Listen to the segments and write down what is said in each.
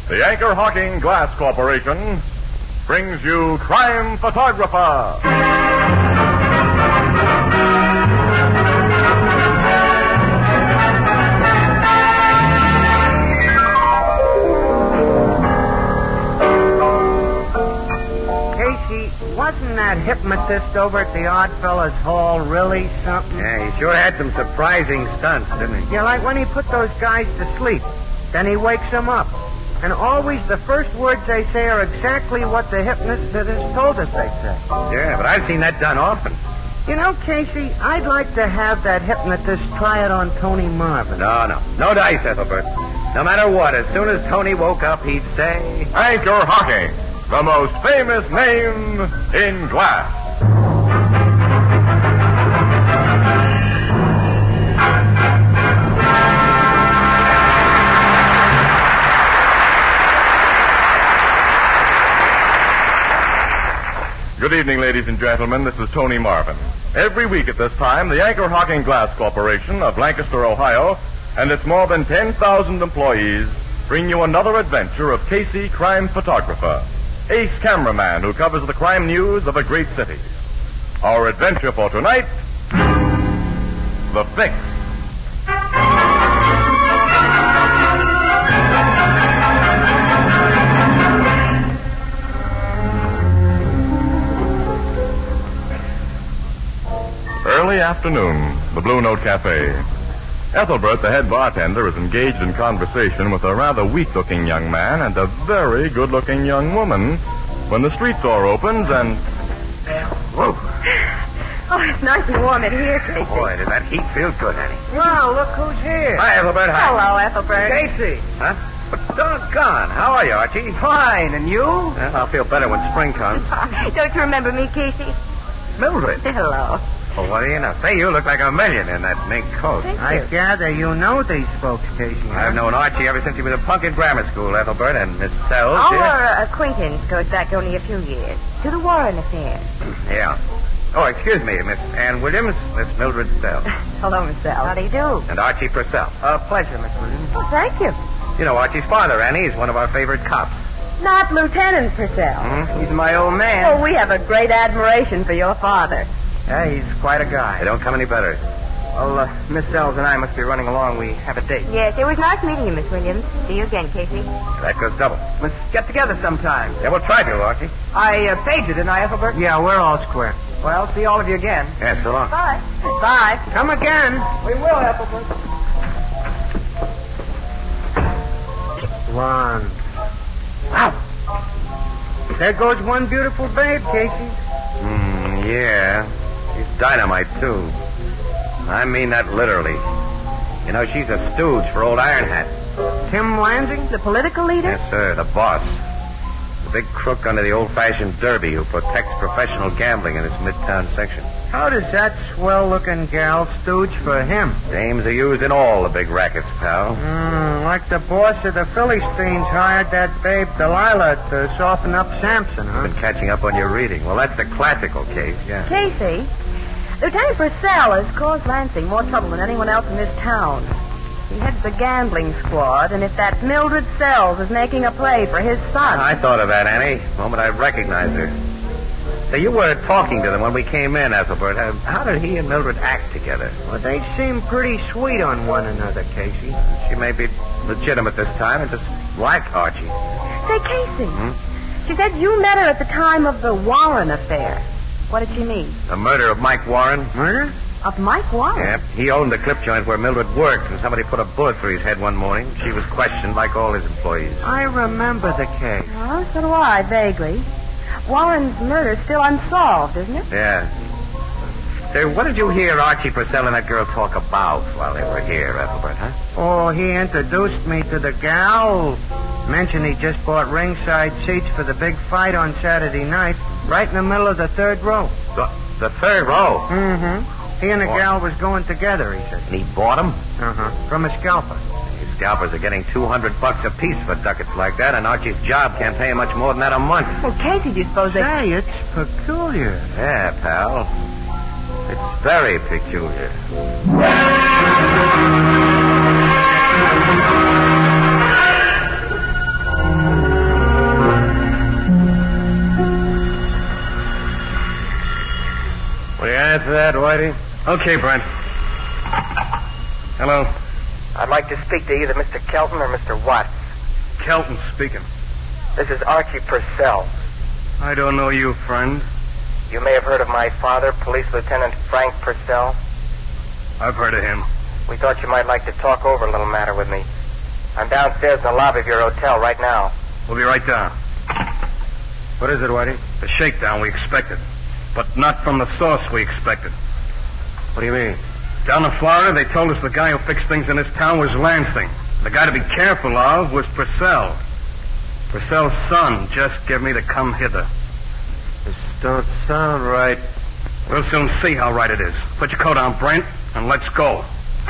The Anchor Hocking Glass Corporation brings you Crime Photographer. Wasn't that hypnotist over at the Oddfellows Hall really something? Yeah, he sure had some surprising stunts, didn't he? Yeah, like when he put those guys to sleep. Then he wakes them up. And always the first words they say are exactly what the hypnotist told us they'd say. Yeah, but I've seen that done often. You know, Casey, I'd like to have that hypnotist try it on Tony Marvin. No dice, Ethelbert. No matter what, as soon as Tony woke up, he'd say... Anchor Hocking, the most famous name in glass. Good evening, ladies and gentlemen. This is Tony Marvin. Every week at this time, the Anchor Hocking Glass Corporation of Lancaster, Ohio, and its more than 10,000 employees bring you another adventure of Casey, crime photographer, ace cameraman who covers the crime news of a great city. Our adventure for tonight, The Fix. Early afternoon, the Blue Note Cafe. Ethelbert, the head bartender, is engaged in conversation with a rather weak-looking young man and a very good-looking young woman when the street door opens and... Whoa. Oh, it's nice and warm in here, Casey. Boy, does that heat feel good, honey. Wow, look who's here. Hi, Ethelbert. Hi. Hello, Ethelbert. Casey. Huh? But doggone. How are you, Archie? Fine, and you? Well, I'll feel better when spring comes. Don't you remember me, Casey? Mildred. Hello. Well, what do you know? Say, you look like a million in that mink coat. I gather you know these folks, Casey. I've known Archie ever since he was a punk in grammar school, Ethelbert, and Miss Sells. Our acquaintance goes back only a few years to the Warren affair. Yeah. Oh, excuse me, Miss Ann Williams, Miss Mildred Sells. Hello, Miss Sells. How do you do? And Archie Purcell. Pleasure, Miss Williams. Oh, thank you. You know Archie's father, Annie. He's one of our favorite cops. Not Lieutenant Purcell. Mm-hmm. He's my old man. Oh, we have a great admiration for your father. Yeah, he's quite a guy. They don't come any better. Well, Miss Sells and I must be running along. We have a date. Yes, it was nice meeting you, Miss Williams. See you again, Casey. That goes double. Let's get together sometime. Yeah, we'll try to, Archie. I paid you, didn't I, Ethelbert? Yeah, we're all square. Well, see all of you again. Yeah, so long. Bye. Bye. Come again. We will, Ethelbert. Blondes. Wow. There goes one beautiful babe, Casey. Yeah. She's dynamite, too. I mean that literally. You know, she's a stooge for old Iron Hat. Tim Lansing? The political leader? Yes, sir, the boss. The big crook under the old-fashioned derby who protects professional gambling in this midtown section. How does that swell-looking gal stooge for him? Dames are used in all the big rackets, pal. Like the boss of the Philistines hired that babe Delilah to soften up Samson, huh? Been catching up on your reading. Well, that's the classical case, yeah. Casey, Lieutenant Purcell has caused Lansing more trouble than anyone else in this town. He heads the gambling squad, and if that Mildred Sells is making a play for his son... I thought of that, Annie, the moment I recognized her. So you were talking to them when we came in, Ethelbert. How did he and Mildred act together? Well, they seem pretty sweet on one another, Casey. She may be legitimate this time and just like Archie. Say, Casey, she said you met her at the time of the Warren affair. What did she mean? The murder of Mike Warren. Murder? Of Mike Warren? Yeah, he owned the clip joint where Mildred worked, and somebody put a bullet through his head one morning. She was questioned like all his employees. I remember the case. Oh, so do I, vaguely. Warren's murder's still unsolved, isn't it? Yeah. Say, what did you hear Archie Purcell and that girl talk about while they were here, Ethelbert, huh? Oh, he introduced me to the gal. Mentioned he just bought ringside seats for the big fight on Saturday night, right in the middle of the third row. The third row? Mm-hmm. He and the gal was going together, he said. And he bought them? Uh-huh. From a scalper. These scalpers are getting $200 apiece for ducats like that, and Archie's job can't pay him much more than that a month. Well, Casey, do you suppose they... Say, it's peculiar. Yeah, pal. It's very peculiar. that, Whitey. Okay, Brent. Hello. I'd like to speak to either Mr. Kelton or Mr. Watts. Kelton speaking. This is Archie Purcell. I don't know you, friend. You may have heard of my father, Police Lieutenant Frank Purcell. I've heard of him. We thought you might like to talk over a little matter with me. I'm downstairs in the lobby of your hotel right now. We'll be right down. What is it, Whitey? The shakedown we expected, but not from the source we expected. What do you mean? Down in Florida, they told us the guy who fixed things in this town was Lansing. The guy to be careful of was Purcell. Purcell's son just gave me the come hither. This don't sound right. We'll soon see how right it is. Put your coat on, Brent, and let's go.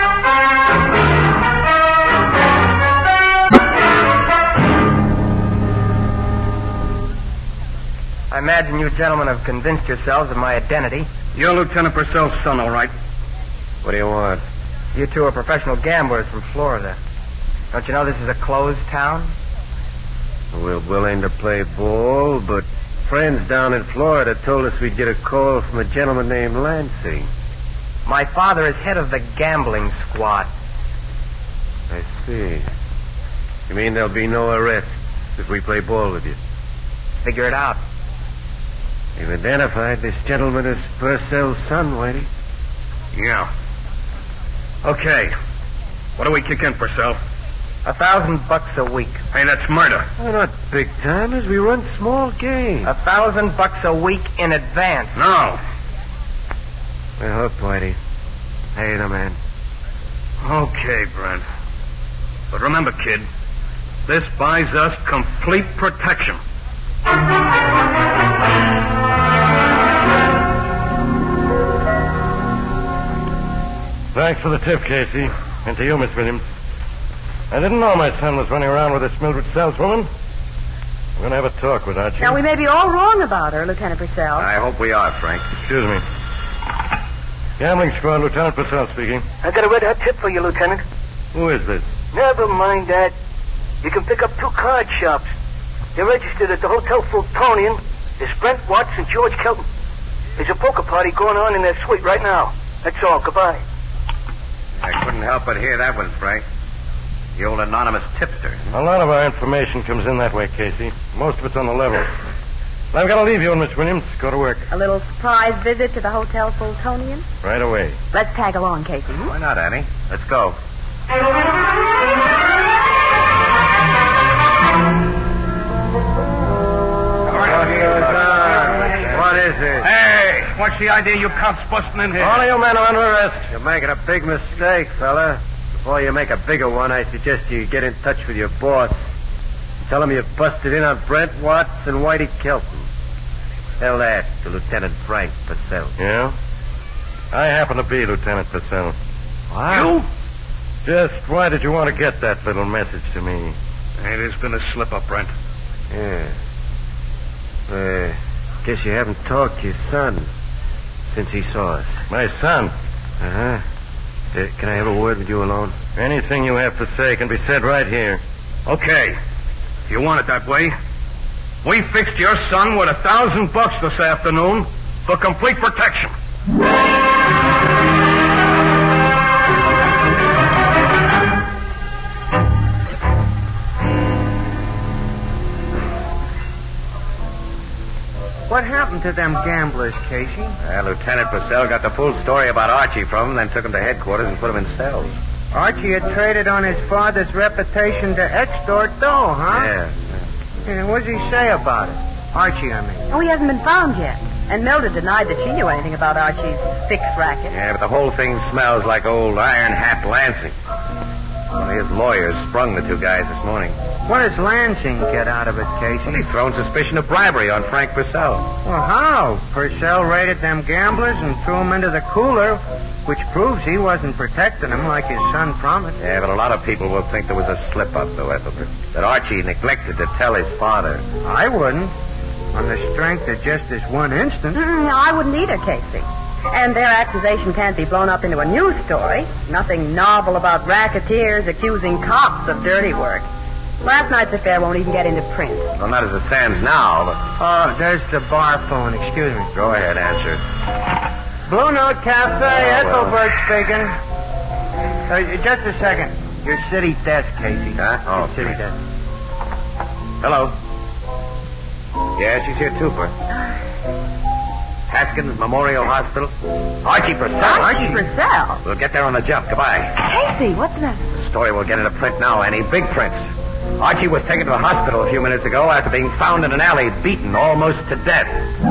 I imagine you gentlemen have convinced yourselves of my identity. You're Lieutenant Purcell's son, all right. What do you want? You two are professional gamblers from Florida. Don't you know this is a closed town? We're willing to play ball, but friends down in Florida told us we'd get a call from a gentleman named Lansing. My father is head of the gambling squad. I see. You mean there'll be no arrests if we play ball with you? Figure it out. You've identified this gentleman as Purcell's son, Whitey. Yeah. Okay. What do we kick in, Purcell? $1,000 a week. Hey, that's murder. We're not big timers. We run small game. $1,000 a week in advance. No. We're hooked, Whitey. Hey, the man. Okay, Brent. But remember, kid, this buys us complete protection. Thanks for the tip, Casey. And to you, Miss Williams. I didn't know my son was running around with this Mildred saleswoman. We're going to have a talk with Archie. Now, we may be all wrong about her, Lieutenant Purcell. I hope we are, Frank. Excuse me. Gambling squad, Lieutenant Purcell speaking. I got a red-hot tip for you, Lieutenant. Who is this? Never mind that. You can pick up 2 card shops. They're registered at the Hotel Fultonian. There's Brent Watts and George Kelton. There's a poker party going on in their suite right now. That's all. Goodbye. I couldn't help but hear that one, Frank. The old anonymous tipster. A lot of our information comes in that way, Casey. Most of it's on the level. I've got to leave you and Miss Williams. Go to work. A little surprise visit to the Hotel Fultonian? Right away. Let's tag along, Casey. Why not, Annie? Let's go. What is it? Hey, what's the idea you cops busting in here? All of you men are under arrest. You're making a big mistake, fella. Before you make a bigger one, I suggest you get in touch with your boss. Tell him you've busted in on Brent Watts and Whitey Kelton. Tell that to Lieutenant Frank Purcell. Yeah? I happen to be Lieutenant Purcell. What? You? Just why did you want to get that little message to me? Hey, there's been a slip-up, Brent. Yeah. Guess you haven't talked to your son since he saw us. My son. Uh-huh. Can I have a word with you alone? Anything you have to say can be said right here. Okay. If you want it that way. We fixed your son with $1,000 this afternoon for complete protection. What happened to them gamblers, Casey? Lieutenant Purcell got the full story about Archie from him, then took him to headquarters and put him in cells. Archie had traded on his father's reputation to extort dough, huh? Yeah. And what does he say about it? Archie, I mean. Oh, he hasn't been found yet. And Mildred denied that she knew anything about Archie's fix racket. Yeah, but the whole thing smells like old Iron Hat Lansing. One of his lawyers sprung the 2 guys this morning. What does Lansing get out of it, Casey? He's thrown suspicion of bribery on Frank Purcell. Well, how? Purcell raided them gamblers and threw them into the cooler, which proves he wasn't protecting them like his son promised. Yeah, but a lot of people will think there was a slip-up, though, Ethelbert. That Archie neglected to tell his father. I wouldn't. On the strength of just this one instance. I wouldn't either, Casey. And their accusation can't be blown up into a news story. Nothing novel about racketeers accusing cops of dirty work. Last night's affair won't even get into print. Well, not as it stands now, but... Oh, there's the bar phone. Excuse me. Go ahead, answer it. Blue Note Cafe, Ethelbert speaking. Just a second. Your city desk, Casey. Huh? Oh, Your city desk. Hello. Yeah, she's here too, Bert. Haskins Memorial Hospital. Archie Purcell. Archie Purcell? We'll get there on the jump. Goodbye. Casey, what's that? The story will get into print now, Annie. Big prints. Archie was taken to the hospital a few minutes ago after being found in an alley, beaten almost to death.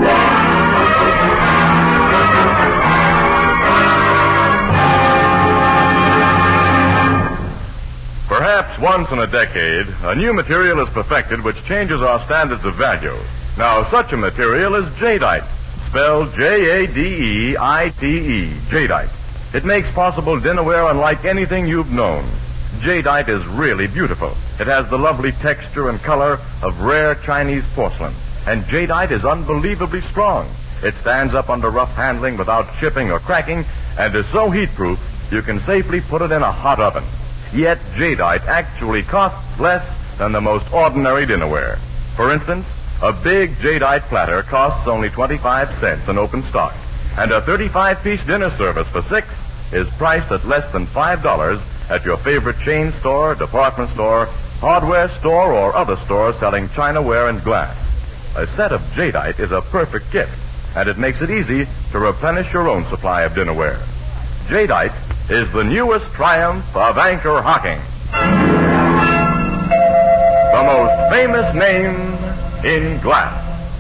Perhaps once in a decade, a new material is perfected which changes our standards of value. Now, such a material is jadeite, spelled Jadeite, jadeite. It makes possible dinnerware unlike anything you've known. Jadeite is really beautiful. It has the lovely texture and color of rare Chinese porcelain. And jadeite is unbelievably strong. It stands up under rough handling without chipping or cracking and is so heat-proof you can safely put it in a hot oven. Yet jadeite actually costs less than the most ordinary dinnerware. For instance, a big jadeite platter costs only 25 cents in open stock, and a 35-piece dinner service for $6 is priced at less than $5 at your favorite chain store, department store, hardware store, or other store selling chinaware and glass. A set of jadeite is a perfect gift, and it makes it easy to replenish your own supply of dinnerware. Jadeite is the newest triumph of Anchor Hocking. The most famous name in glass.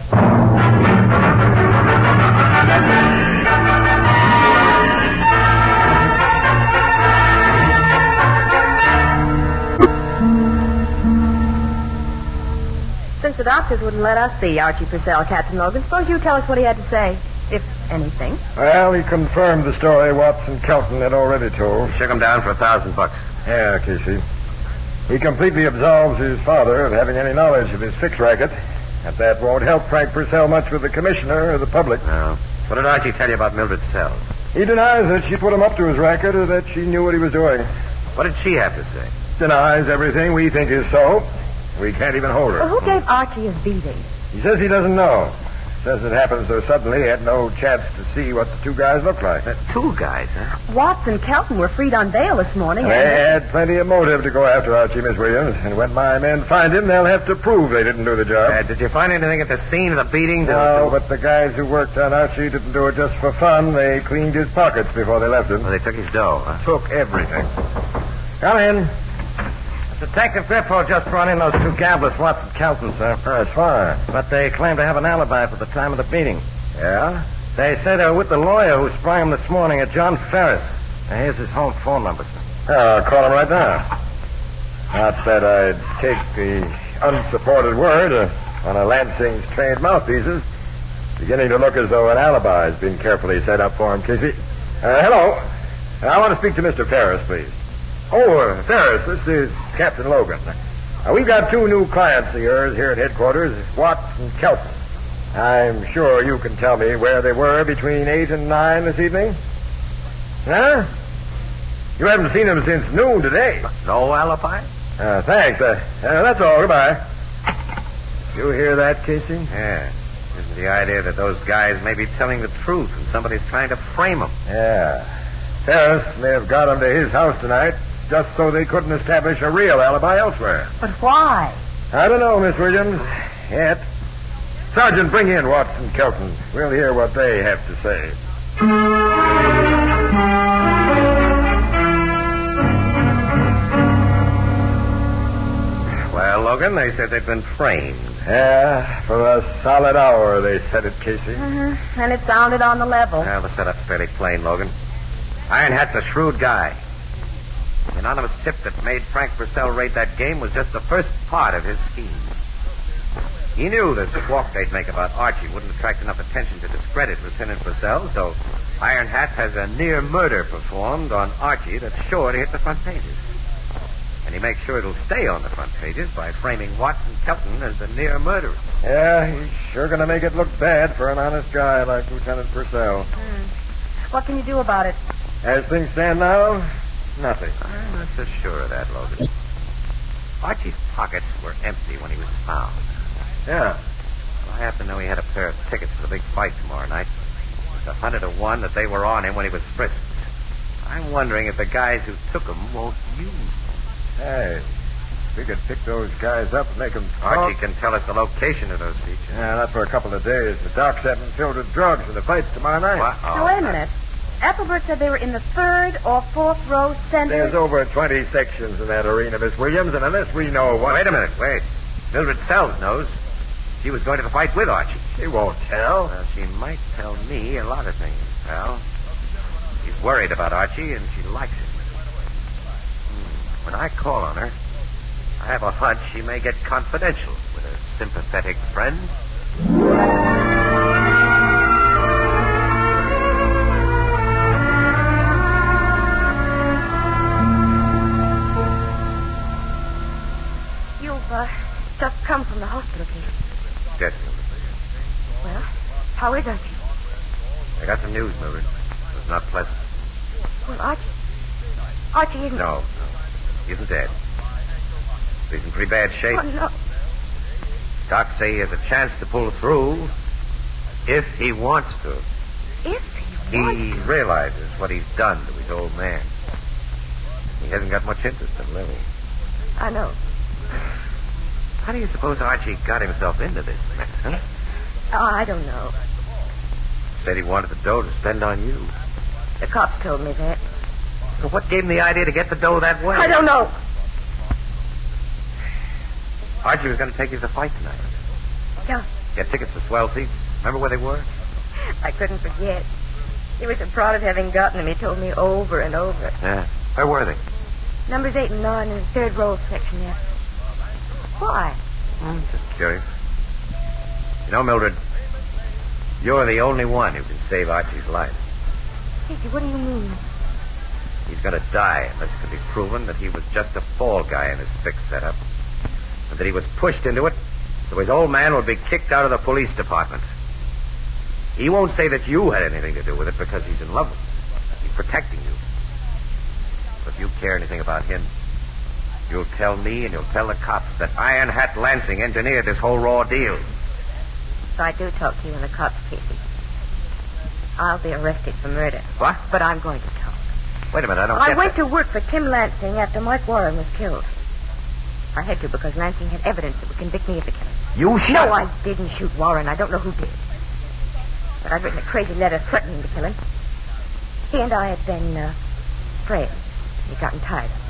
Since the doctors wouldn't let us see Archie Purcell, Captain Logan, suppose you tell us what he had to say, if anything. Well, he confirmed the story Watson Kelton had already told. Shook him down for $1,000. Yeah, Casey. He completely absolves his father of having any knowledge of his fix racket. And that won't help Frank Purcell much with the commissioner or the public. No. What did Archie tell you about Mildred Sells? He denies that she put him up to his racket or that she knew what he was doing. What did she have to say? Denies everything we think is so. We can't even hold her. Well, who gave Archie his beating? He says he doesnn't know. Says it happened so suddenly he had no chance to see what the two guys looked like. Two guys, huh? Watts and Kelton were freed on bail this morning. They had plenty of motive to go after Archie, Miss Williams. And when my men find him, they'll have to prove they didn't do the job. Did you find anything at the scene of the beating? No, but the guys who worked on Archie didn't do it just for fun. They cleaned his pockets before they left him. Well, they took his dough, huh? Took everything. Come in. Detective Grippo just brought in those two gamblers, Watson and Kelton, sir. Oh, that's fine. But they claim to have an alibi for the time of the beating. Yeah? They say they were with the lawyer who sprung him this morning at John Ferris. Now, here's his home phone number, sir. I'll call him right now. Not that I'd take the unsupported word on a Lansing's trained mouthpieces. Beginning to look as though an alibi has been carefully set up for him, Casey. Hello. I want to speak to Mr. Ferris, please. Oh, Ferris, this is Captain Logan. We've got two new clients of yours here at headquarters, Watts and Kelton. I'm sure you can tell me where they were between 8 and 9 this evening. Huh? You haven't seen them since noon today. No alibi? Thanks. That's all. Goodbye. You hear that, Casey? Yeah. Isn't the idea that those guys may be telling the truth and somebody's trying to frame them? Yeah. Ferris may have got them to his house tonight just so they couldn't establish a real alibi elsewhere. But why? I don't know, Miss Williams. Yet. Sergeant, bring in Watson Kelton. We'll hear what they have to say. Well, Logan, they said they'd been framed. Yeah, for a solid hour, they said it, Casey. Mm-hmm. And it sounded on the level. Well, the setup's fairly plain, Logan. Iron Hat's a shrewd guy. The anonymous tip that made Frank Purcell raid that game was just the first part of his scheme. He knew the squawk they'd make about Archie wouldn't attract enough attention to discredit Lieutenant Purcell, so Iron Hat has a near murder performed on Archie that's sure to hit the front pages. And he makes sure it'll stay on the front pages by framing Watson Kelton as the near murderer. Yeah, he's sure going to make it look bad for an honest guy like Lieutenant Purcell. What can you do about it? As things stand now, nothing. I'm not so sure of that, Logan. Archie's pockets were empty when he was found. Yeah. Well, I happen to know he had a pair of tickets for the big fight tomorrow night. It's 100 to 1 that they were on him when he was frisked. I'm wondering if the guys who took him won't use him. Hey, we could pick those guys up and make them talk. Archie can tell us the location of those features. Yeah, not for a couple of days. The dock's having filled with drugs, and the fight's tomorrow night. What? Now, wait a minute. Ethelbert said they were in the 3rd or 4th row center. There's over 20 sections in that arena, Miss Williams, and unless we know what... Wait a minute, wait. Mildred Sells knows. She was going to the fight with Archie. She won't tell. Well, she might tell me a lot of things, pal. She's worried about Archie, and she likes him. When I call on her, I have a hunch she may get confidential with a sympathetic friend. You've just come from the hospital, Casey. Yes, Mildred. Well, how is Archie? I got some news, Mildred. It was not pleasant. Well, Archie isn't... No. He isn't dead. He's in pretty bad shape. Oh, no. Docs say he has a chance to pull through if he wants to. If he wants He to. realizes what he's done to his old man. He hasn't got much interest in living. I know. How do you suppose Archie got himself into this mess, huh? Oh, I don't know. Said he wanted the dough to spend on you. The cops told me that. So what gave him the idea to get the dough that way? I don't know. Archie was going to take you to the fight tonight. Yeah. Get tickets for swell seats. Remember where they were? I couldn't forget. He was so proud of having gotten them. He told me over and over. Yeah. Where were they? Numbers 8 and 9 in the 3rd row section there. Why? Just curious. You know, Mildred, you're the only one who can save Archie's life. Casey, what do you mean? He's going to die unless it can be proven that he was just a fall guy in his fixed setup. And that he was pushed into it so his old man would be kicked out of the police department. He won't say that you had anything to do with it because he's in love with you. He's protecting you. But if you care anything about him, you'll tell me and you'll tell the cops that Iron Hat Lansing engineered this whole raw deal. If I do talk to you and the cops, Casey, I'll be arrested for murder. What? But I'm going to talk. Wait a minute, I don't I get went that. to work for Tim Lansing after Mike Warren was killed. I had to because Lansing had evidence that would convict me of the killing. You shot No, I didn't shoot Warren. I don't know who did. But I'd written a crazy letter threatening to kill him. He and I had been friends. He'd gotten tired of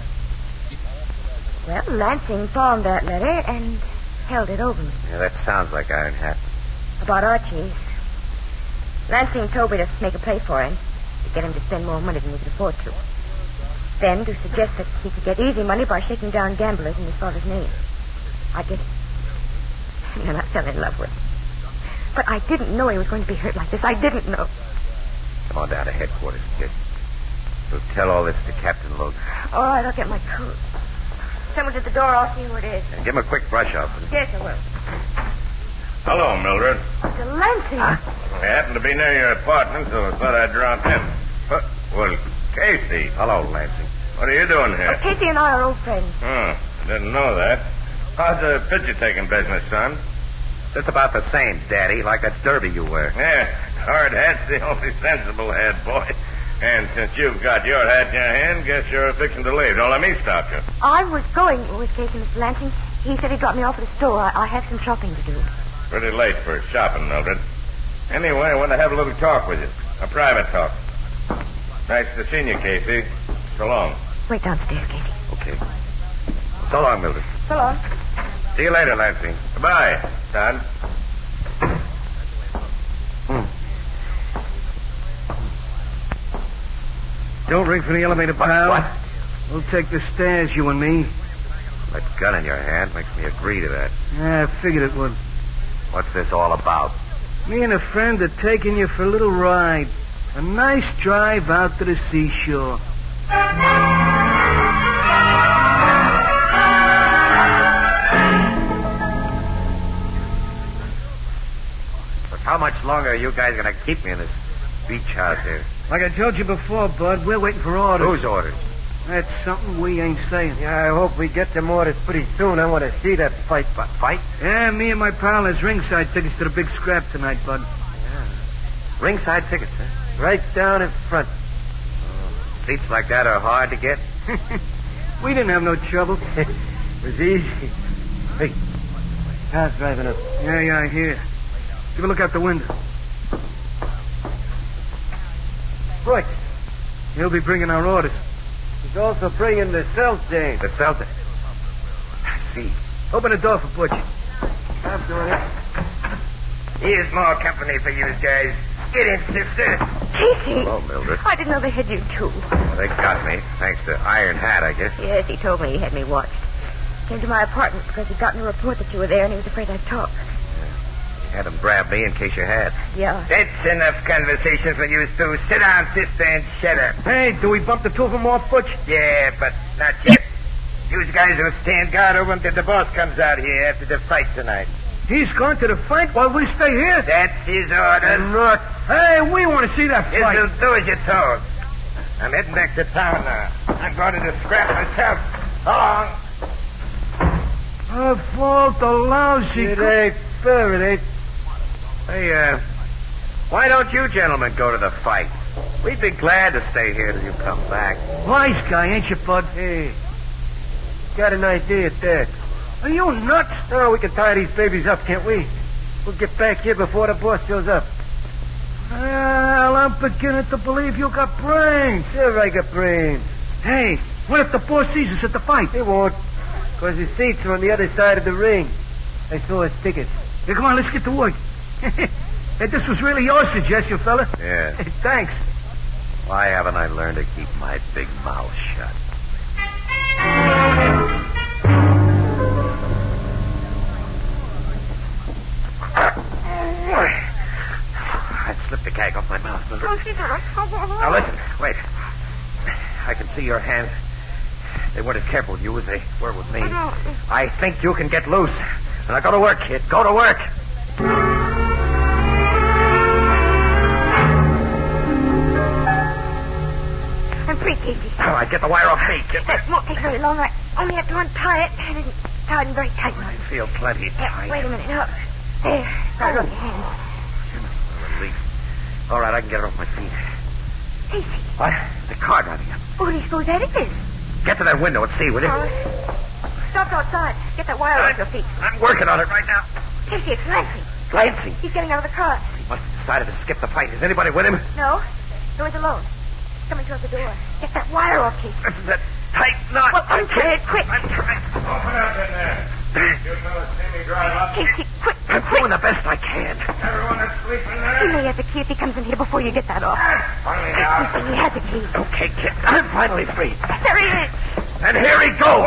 it. Well, Lansing found that letter and held it over me. Yeah, that sounds like Iron Hat. About Archie. Lansing told me to make a play for him, to get him to spend more money than he could afford to. Then to suggest that he could get easy money by shaking down gamblers in his father's name. I did it. And then I fell in love with him. But I didn't know he was going to be hurt like this. I didn't know. Come on down to headquarters, kid. We'll tell all this to Captain Logan. All right, I'll get my coat. Someone's at the door. I'll see who it is. And give him a quick brush up. Yes, I will. Hello, Mildred. Mr. Lansing. I happened to be near your apartment, so I thought I'd drop in. Well, Casey. Hello, Lansing. What are you doing here? Casey and I are old friends. I didn't know that. How's the picture-taking business, son? Just about the same, Daddy, like that derby you wear. Yeah, hard hat's the only sensible hat, boy. And since you've got your hat in your hand, guess you're fixing to leave. Don't let me stop you. I was going with Casey, Mr. Lansing. He said he'd drop me off at the store. I have some shopping to do. Pretty late for shopping, Mildred. Anyway, I want to have a little talk with you. A private talk. Nice to see you, Casey. So long. Wait downstairs, Casey. Okay. So long, Mildred. So long. See you later, Lansing. Goodbye, son. Don't ring for the elevator, pal. What? We'll take the stairs, you and me. That gun in your hand makes me agree to that. Yeah, I figured it would. What's this all about? Me and a friend are taking you for a little ride. A nice drive out to the seashore. But how much longer are you guys going to keep me in this beach house here? Like I told you before, Bud, we're waiting for orders. Whose orders? That's something we ain't saying. Yeah, I hope we get them orders pretty soon. I want to see that fight. Fight? Yeah, me and my pal has ringside tickets to the big scrap tonight, Bud. Ringside tickets, huh? Right down in front. Seats like that are hard to get. We didn't have no trouble. It was easy. Hey, car's driving up. Yeah, I hear. Give a look out the window. Butch, He'll be bringing our orders. he's also bringing the cell chain. The Celtic. I see. Open the door for Butch. I'm doing it. Here's more company for you guys. Get in, sister. Casey. Hello, Mildred. I didn't know they had you, too. Well, they got me, thanks to Iron Hat, I guess. Yes, he told me he had me watched. Came to my apartment because he'd gotten a report that you were there and he was afraid I'd talk. He had them grab me in case you had. Yeah. That's enough conversation for you two. Sit down, sister, and shut up. Hey, do we bump the two of them off, Butch? Yeah, but not yet. You guys will stand guard over him till the boss comes out here after the fight tonight. He's gone to the fight while we stay here? That's his orders. Look. Hey, we want to see that fight. This'll do as you're told. I'm heading back to town now. I'm going to the scrap myself. So long. Her fault, the lousy... It ain't fair, it ain't. Hey, why don't you gentlemen go to the fight? We'd be glad to stay here till you come back. Wise guy, ain't you, Bud? Hey, got an idea at that. Are you nuts? No, we can tie these babies up, can't we? We'll get back here before the boss shows up. Well, I'm beginning to believe you got brains. Sure, I got brains. Hey, what if the boss sees us at the fight? He won't, because his seats are on the other side of the ring. I saw his tickets. Hey, come on, let's get to work. Hey, this was really your suggestion, fella. Yeah. Hey, thanks. Why haven't I learned to keep my big mouth shut? I'd slipped the gag off my mouth, Mildred. Now listen, wait. I can see your hands. They weren't as careful with you as they were with me. I think you can get loose. Now go to work, kid. Go to work. I'm free, Casey. All right, get the wire off me. That won't take very long. I only have to untie it, and it's tied in very tight. I feel plenty tight. Wait a minute. Now, there. Right on your hands. Relief. All right, I can get it off my feet. Casey. What? It's a car driving up. What do you suppose that is? Get to that window and see, will you? Stop outside. Get that wire off your feet. I'm working on it right now. Casey, it's Lansing. Lansing? He's getting out of the car. He must have decided to skip the fight. Is anybody with him? No. No, he's alone. He's coming towards the door. Get that wire off, Casey. This is a tight knot. Well, untie it quick. I'm trying. Open up in there. You fellas see me drive up? Casey, quick. I'm doing the best I can. Everyone asleep in He there? may have the key if he comes in here before you get that off. Finally now. Listen, he has the key. Okay, kid. I'm finally free. There he is. And here he goes.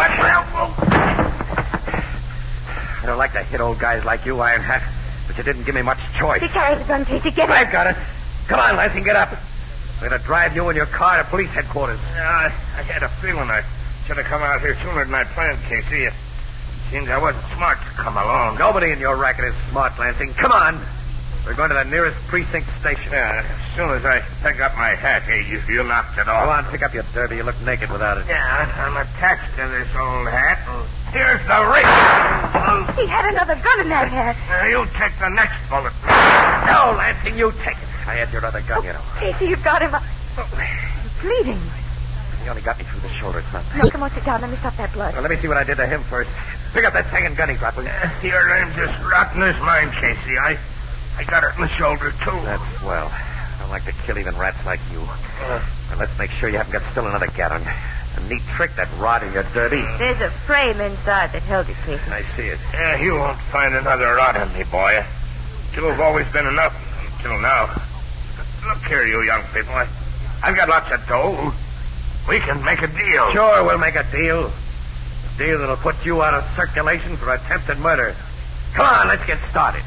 I don't like to hit old guys like you, Iron Hat, but you didn't give me much choice. He carries a gun, Casey. Get it. I've got it. Come on, Lansing, get up. We're going to drive you in your car to police headquarters. Yeah, I had a feeling I should have come out here sooner than I planned, Casey. It seems I wasn't smart to come along. Nobody in your racket is smart, Lansing. Come on. We're going to the nearest precinct station. Yeah, as soon as I pick up my hat, hey, you knocked it Go off. on, pick up your derby. You look naked without it. Yeah, I'm attached to this old hat. And here's the ring. He had another gun in that hat. You take the next bullet. No, Lansing, you take it. I had your other gun, you know. Casey, you've got him. He's bleeding. He only got me through the shoulder. It's not No, come on, sit down. Let me stop that blood. Well, let me see what I did to him first. Pick up that second gun he dropped, will you? Your name's as rotten as mine, Casey. I got it in the shoulder, too. That's swell. I don't like to kill even rats like you. Now, let's make sure you haven't got still another gat on. A neat trick, that rod in your derby. There's a frame inside that held it, Casey. I see it. Yeah, you won't find another rod on me, boy. Two have always been enough until now. Look here, you young people. I've got lots of dough. We can make a deal. Sure, we'll make a deal. A deal that'll put you out of circulation for attempted murder. Come on, let's get started.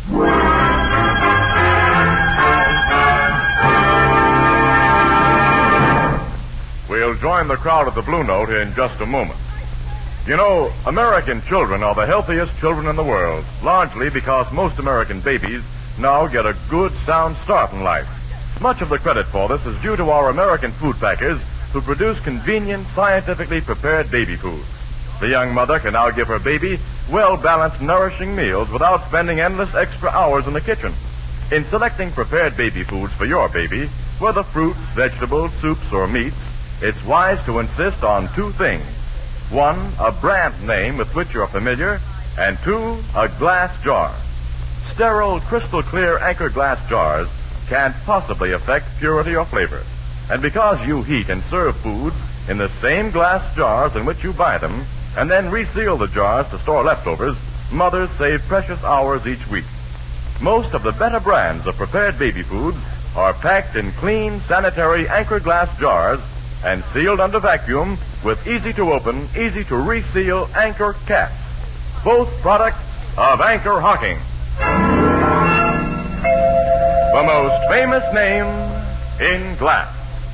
We'll join the crowd at the Blue Note in just a moment. You know, American children are the healthiest children in the world, largely because most American babies now get a good, sound start in life. Much of the credit for this is due to our American food packers who produce convenient, scientifically prepared baby foods. The young mother can now give her baby well-balanced, nourishing meals without spending endless extra hours in the kitchen. In selecting prepared baby foods for your baby, whether fruits, vegetables, soups, or meats, it's wise to insist on two things. One, a brand name with which you're familiar, and two, a glass jar. Sterile, crystal clear Anchor glass jars can't possibly affect purity or flavor. And because you heat and serve foods in the same glass jars in which you buy them, and then reseal the jars to store leftovers, mothers save precious hours each week. Most of the better brands of prepared baby foods are packed in clean, sanitary Anchor glass jars and sealed under vacuum with easy-to-open, easy-to-reseal Anchor caps. Both products of Anchor Hocking. The most famous name in glass.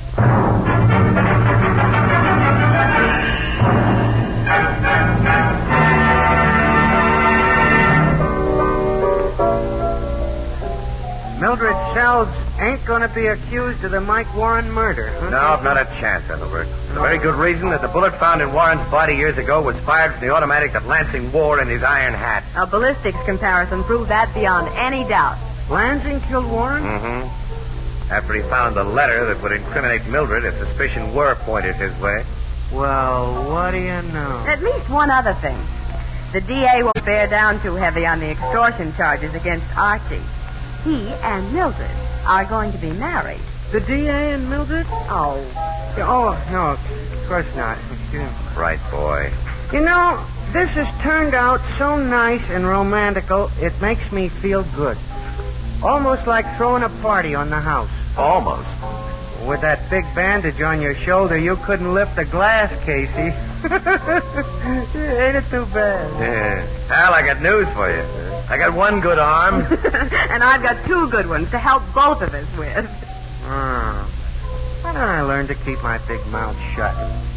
Mildred Sells ain't going to be accused of the Mike Warren murder, huh? No, not a chance, Ethelbert. There's a very good reason that the bullet found in Warren's body years ago was fired from the automatic that Lansing wore in his iron hat. A ballistics comparison proved that beyond any doubt. Lansing killed Warren? Mm-hmm. After he found the letter that would incriminate Mildred if suspicion were pointed his way. Well, what do you know? At least one other thing. The DA won't bear down too heavy on the extortion charges against Archie. He and Mildred are going to be married. The DA and Mildred? Oh. Oh, no, of course not. Right, boy. You know, this has turned out so nice and romantical, it makes me feel good. Almost like throwing a party on the house. Almost. With that big bandage on your shoulder, you couldn't lift a glass, Casey. Ain't it too bad? Yeah. Al, I got news for you. I got one good arm. And I've got two good ones to help both of us with. Why don't I learn to keep my big mouth shut?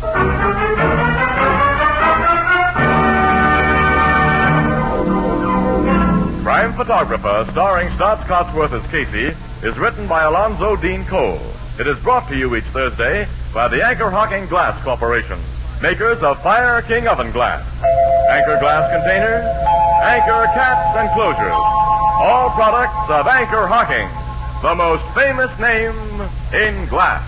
Crime Photographer, starring Stotts Cotsworth as Casey, is written by Alonzo Dean Cole. It is brought to you each Thursday by the Anchor Hocking Glass Corporation, makers of Fire King Oven Glass, Anchor Glass Containers, Anchor Caps and Closures. All products of Anchor Hocking, the most famous name in glass.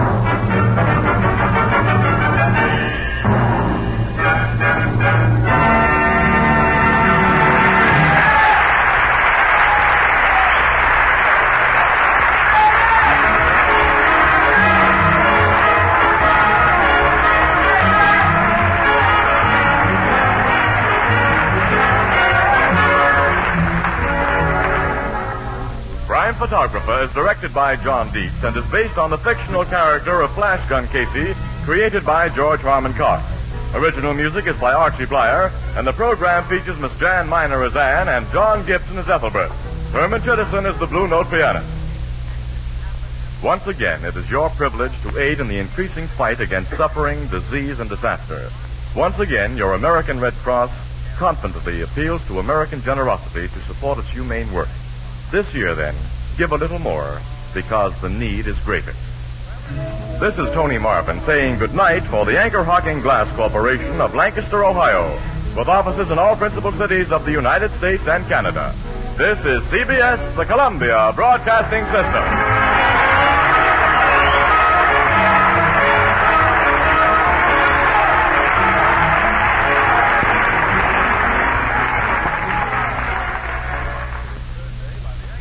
Photographer is directed by John Dietz and is based on the fictional character of Flash Gun Casey, created by George Harmon Cox. Original music is by Archie Blyer, and the program features Miss Jan Miner as Anne and John Gibson as Ethelbert. Herman Chittison is the Blue Note pianist. Once again, it is your privilege to aid in the increasing fight against suffering, disease, and disaster. Once again, your American Red Cross confidently appeals to American generosity to support its humane work. This year, then, give a little more, because the need is greater. This is Tony Marvin saying good night for the Anchor Hocking Glass Corporation of Lancaster, Ohio, with offices in all principal cities of the United States and Canada. This is CBS, the Columbia Broadcasting System.